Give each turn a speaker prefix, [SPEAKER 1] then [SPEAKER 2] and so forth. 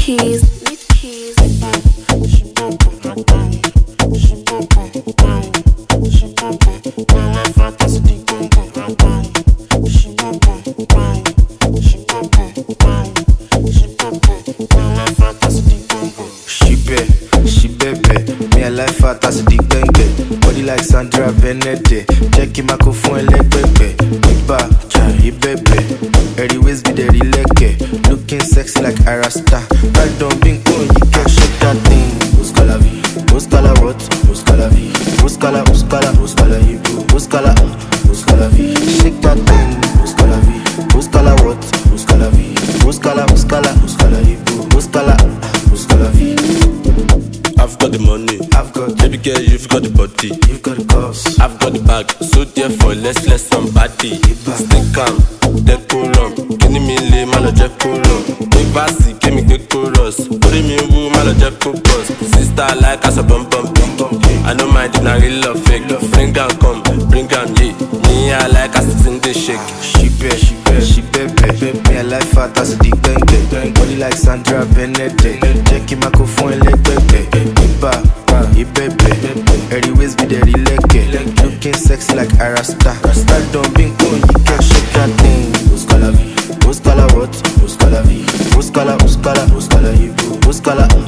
[SPEAKER 1] keys.
[SPEAKER 2] She bebe, me I like fat as a dick bang. Body like Sandra Benete, check him ako phone leg bebe. Big back, chai bebe, every ways be the leke. Looking sexy like Arasta. Right down being cool, you can shake that thing. Buscala vi, buscala what? Buscala vi, buscala, yibu, buscala vi. Shake that thing, buscala vi, buscala what? Buscala vi, buscala, yibu, buscala vi.
[SPEAKER 3] I've got the money, baby girl, you've got the body,
[SPEAKER 2] you've got the cause,
[SPEAKER 3] I've got the bag, so therefore let's somebody. Stay calm, dead cool on, kenny me lay, malo jack cool on. Big vassy, give me good chorus, put me in woo, malo jack cool boss. Sister like us a bum bum bum. I know my did not real love fake. Bring down come, bring down yeah. Me I like us in this shake.
[SPEAKER 2] She bebe, me I like fat as a dick bang. Body like Sandra Benete, check him ako phone leg bebe. Bebe, every ways be the leke. Looking sexy like Arasta. Start down being cool, you can shake that thing. Buscala vi, buscala what? Buscala vi, buscala, yibu, buscala.